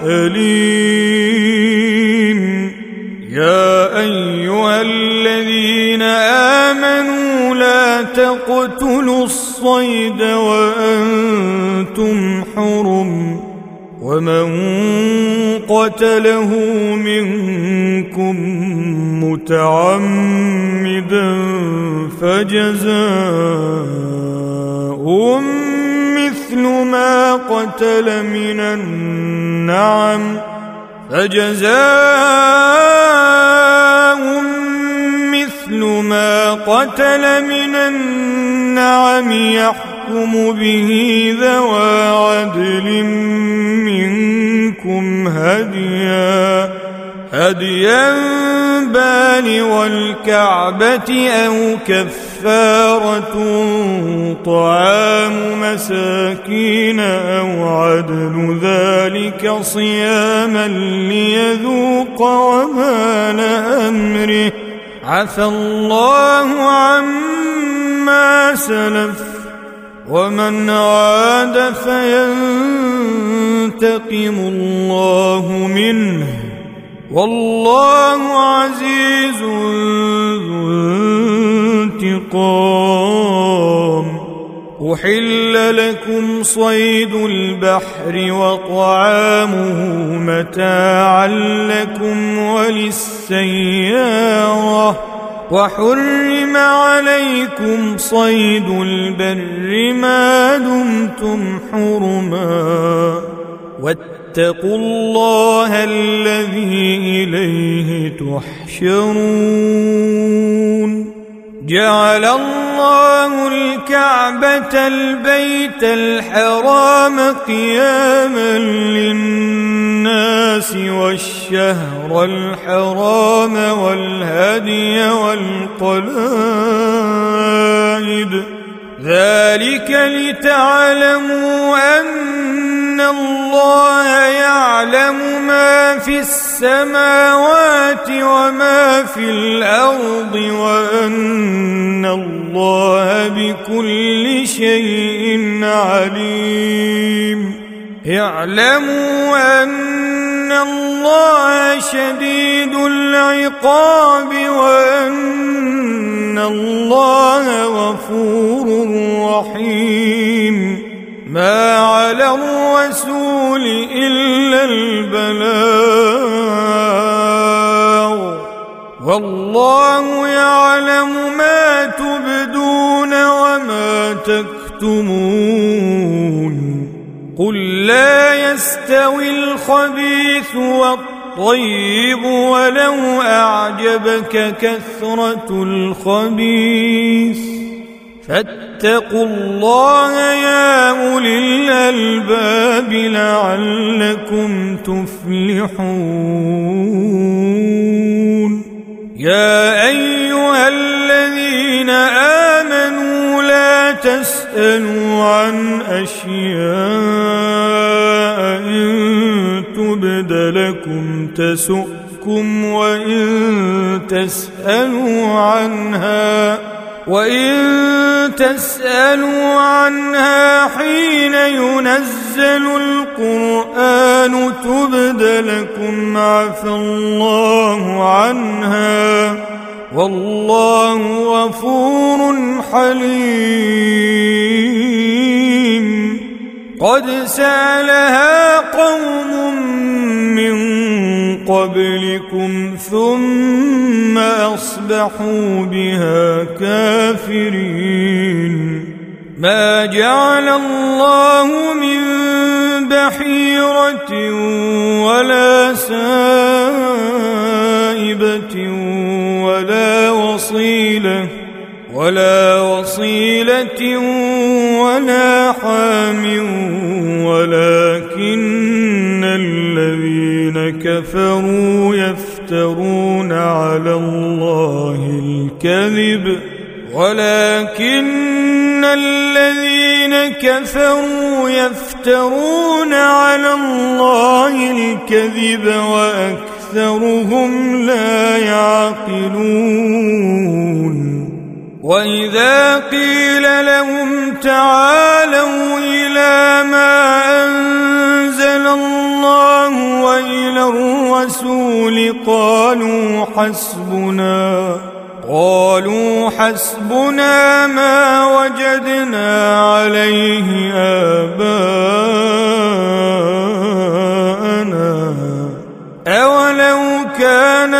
Speaker 1: أليم يا أيها الذين آمنوا لا تقتلوا الصيد وأنتم حرم ومن قتله منكم متعمدا فجزاء مثل ما قتل من النعم فجزاء مثل ما قتل من النعم يحكم به ذوى عدل منكم هديا هديا بالغ الكعبة أو كفارة طعام مساكين أو عدل ذلك صياما ليذوق وبال أمره عفى الله عما سلف ومن عاد فينتقم الله منه والله عزيز ذو انتقام أحل لكم صيد البحر وطعامه متاعا لكم وللسيارة وحرم عليكم صيد البر ما دمتم حرما واتقوا الله الذي إليه تحشرون جعل الله الكعبة البيت الحرام قياما للناس والشهر الحرام والهدي والقلائد ذلك لتعلموا أن الله يعلم ما في السماوات وما في الأرض وأن الله بكل شيء عليم. اعلموا أن الله شديد العقاب وأن الله غفور رحيم. ما على الرسول إلا البلاغ والله يعلم ما تبدون وما تكتمون. قل لا يستوي الخبيث والطيب ولو أعجبك كثرة الخبيث فاتقوا الله يا أولي الألباب لعلكم تفلحون. يا أيها الذين آمنوا لا تسألوا عن أشياء إن تبد لكم تسؤكم وإن تسألوا عنها وإن تسألوا عنها حين ينزل القرآن تبد لكم عفى الله عنها والله غفور حليم. قد سألها قوم من قبلكم ثم أصبحوا بها كافرين. ما جعل الله من بحيرة ولا سائبة ولا وصيلة ولا وصيلة ولا حام ولكن الذين كفروا يفترون على الله الكذب ولكن الذين كفروا يفترون على الله الكذب وأكثرهم لا يعقلون. وإذا قيل لهم تعالوا إلى ما أنزل الله وإلى الرسول قالوا حسبنا قالوا حسبنا ما وجدنا عليه آباءنا أولو كان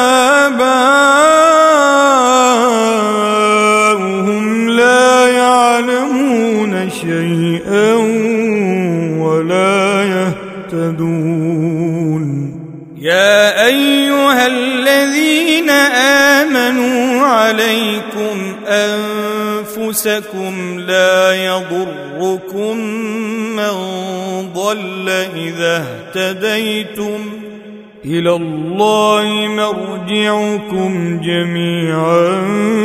Speaker 1: آباؤهم لا يعلمون شيئا ولا يهتدون. يا أيها الذين آمنوا عليكم أنفسكم لا يضركم من ضل إذا اهتديتم إلى الله مرجعكم جميعا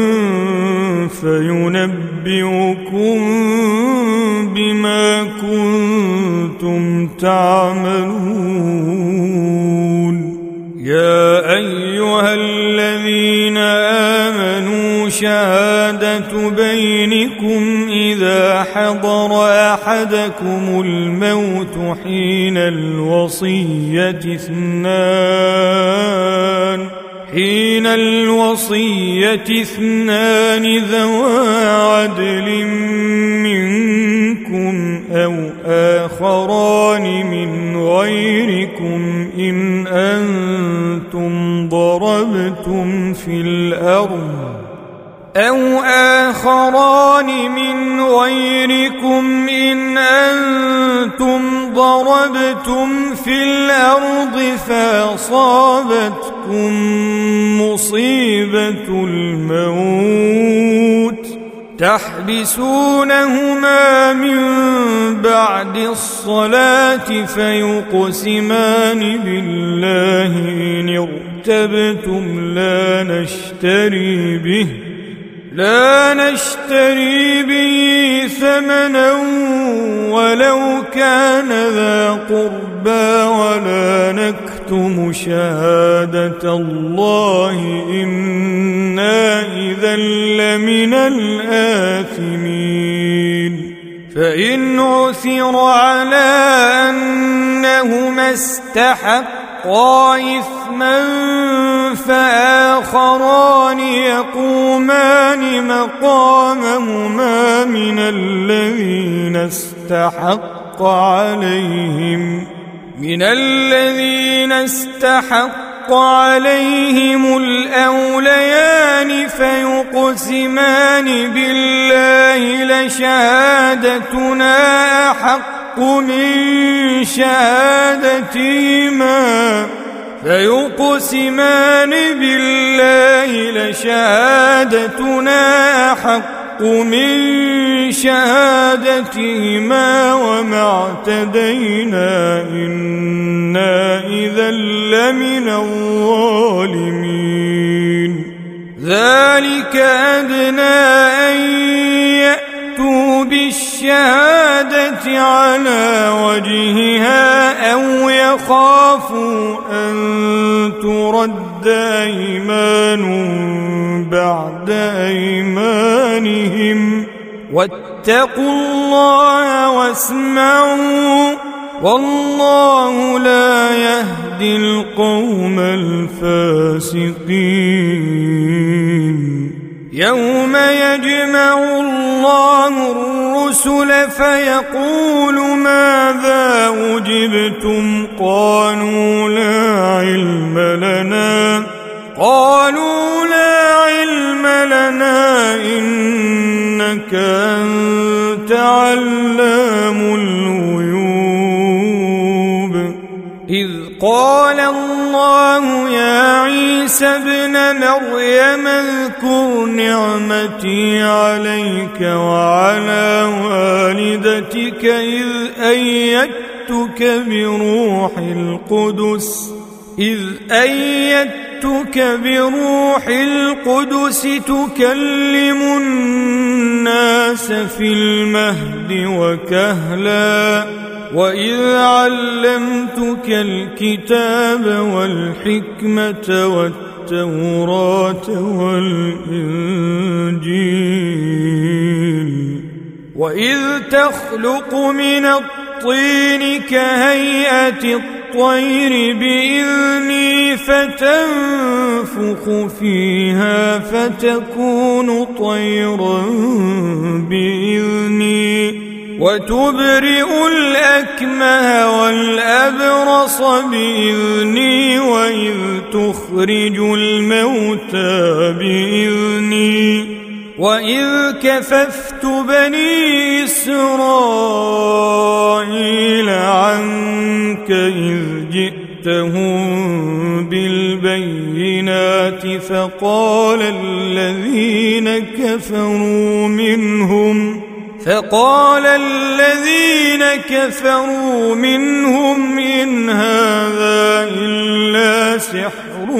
Speaker 1: فينبئكم بما كنتم تعملون. يا أيها الذين آمنوا شهادة بينكم إذا حضر أحدكم الموت حين الوصية اثنان حين الوصية اثنان ذوى عدل منكم أو آخران من غيركم إن أنتم ضربتم في الأرض أو آخران من غيركم إن أنتم ضربتم في الأرض فأصابتكم مصيبة الموت تحبسونهما من بعد الصلاة فيقسمان بالله إن ارتبتم لا نشتري به لا نشتري به ثمنا ولو كان ذا قربى ولا نكتم شهادة الله إنا إذا لمن الآثمين فإن عثر على أنهما استحقا إثما فآخران يقومان مقامهما من الذين استحق عليهم من الذين استحق عليهم الأوليان فيقسمان بالله لشهادتنا أحق من شهادتهما فيقسمان بالله لشهادتنا أحق من شهادتهما وما اعتدينا إنا إذا لمن الظالمين ذلك أدنى أن يأتوا بالشهادة على وجهها أو يخافوا أن ترد أيمان بعد أيمانهم واتقوا الله واسمعوا والله لا يهدي القوم الفاسقين يوم يجمع الله الرسل فيقول ماذا أجبتم قالوا لا علم لنا قالوا لا علم لنا إنك أنت علام الغيوب إذ قال الله يا عيسى ابن مريم اذكر نعمتي عليك وعلى والدتك إذ أيدتك بروح القدس إذ أيدتك بروح القدس تكلم الناس في المهد وكهلا وإذ علمتك الكتاب والحكمة والتوراة والإنجيل وإذ تخلق من الطين كهيئة الطير بإذني فتنفخ فيها فتكون طيرا بإذني وتبرئ الأكمه والأبرص بإذني وإذ تخرج الموتى بإذني وإذ كففت بني إسرائيل عنك إذ جئتهم بالبينات فقال الذين كفروا منهم فقال الذين كفروا منهم إن هذا إلا سحر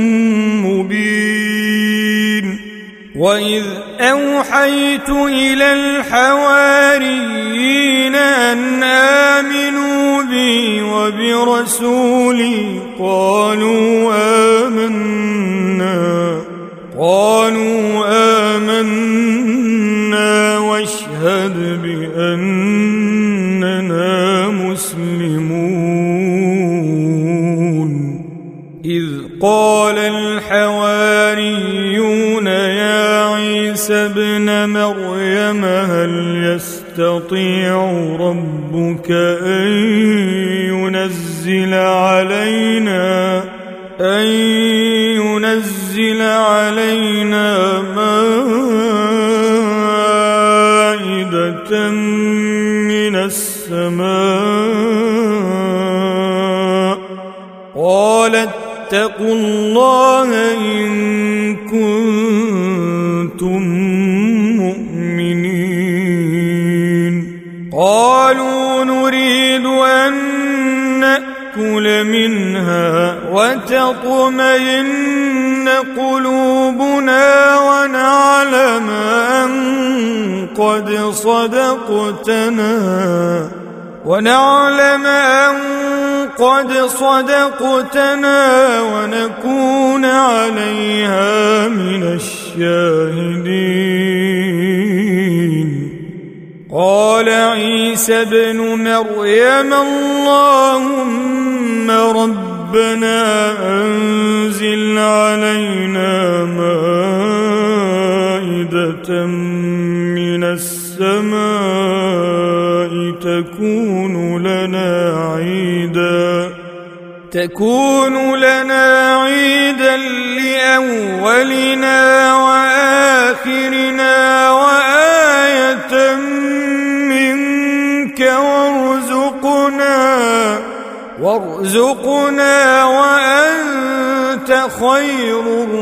Speaker 1: مبين وإذ أوحيت إلى الحواريين أن آمنوا بي وبرسولي قالوا آمنا قالوا آمنا واشهد بأننا مسلمون إذ قال الحواريون يا عيسى ابن مريم هل يستطيع ربك أن ينزل علينا أن ينزل علينا مائدة من السماء قال اتقوا الله إن كنتم مؤمنين قالوا نريد أن نأكل منها وتطمئن قلوبنا ونعلم قد صدقتنا ونعلم أن قد صدقتنا ونكون عليها من الشاهدين. قال عيسى ابن مريم اللهم ربنا أنزل علينا مائدة من السماء تكون لنا عيدا تكون لنا عيدا لأولنا وآخرنا وآية منك وارزقنا وارزقنا وأنت خير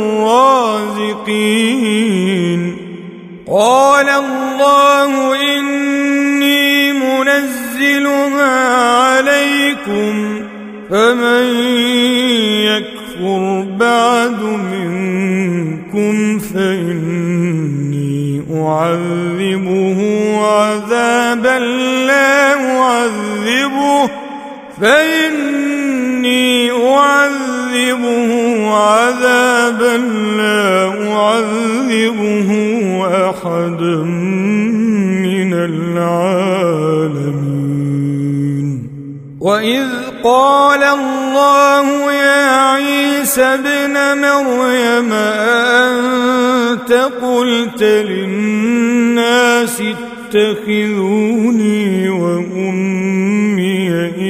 Speaker 1: الرازقين. قال الله إني منزلها عليكم فمن يكفر بعد منكم فإني أعذبه عذابا لا أعذبه فإني أعذبه عذابا لا أعذبه أحدا من العالمين. وإذ قال الله يا عيسى ابن مريم أأنت قلت للناس اتخذوني وأمي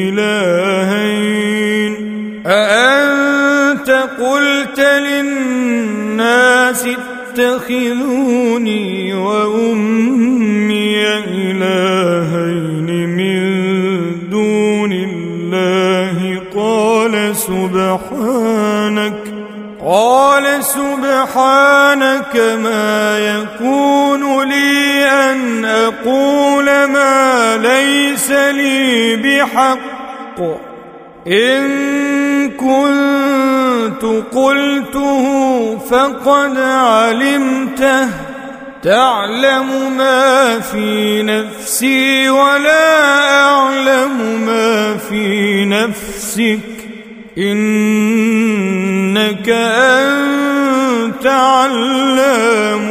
Speaker 1: إلهين أأنت قلت للناس اتخذوني وأمي إلهين من دون الله قال سبحانك قال سبحانك ما يكون لي أن أقول ما ليس لي بحق إن كنت قلته فقد علمته تعلم ما في نفسي ولا أعلم ما في نفسك إنك أنت علام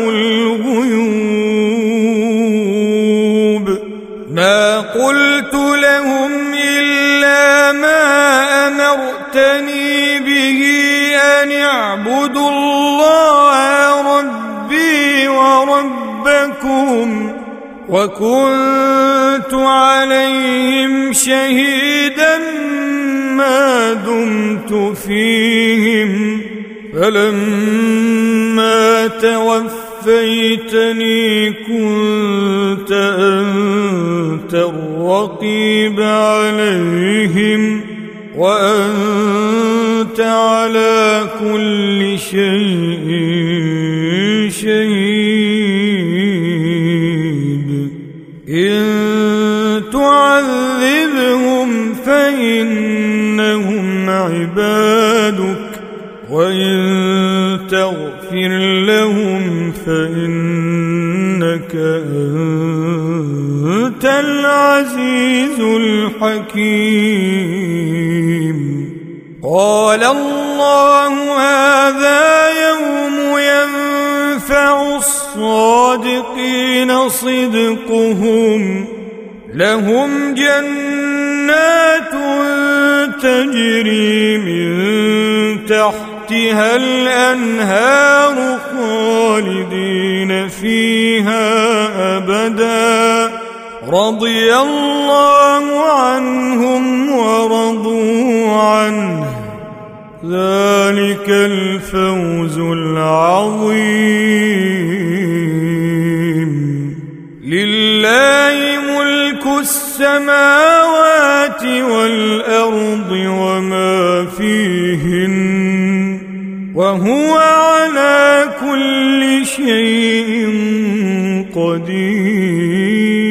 Speaker 1: الغيوب. ما قلت لهم إلا ما أمرتني به أن اعبدوا الله ربي وربكم وكنت عليهم شهيدا ما دمت فيهم فلما توفيتني كنت أنت الرقيب عليهم وأنت على كل شيء شهيد. إن تعذبهم فإنهم عبادك وإن تغفر لهم فإنك أنت العزيز الحكيم. قال الله هذا يوم ينفع الصادقين صدقهم لهم جنات تجري من تحتها الأنهار خالدين فيها أبدا رضي الله عنهم ورضوا عنه ذلك الفوز العظيم. لله ملك السماوات والأرض وما فيهن وهو على كل شيء قدير.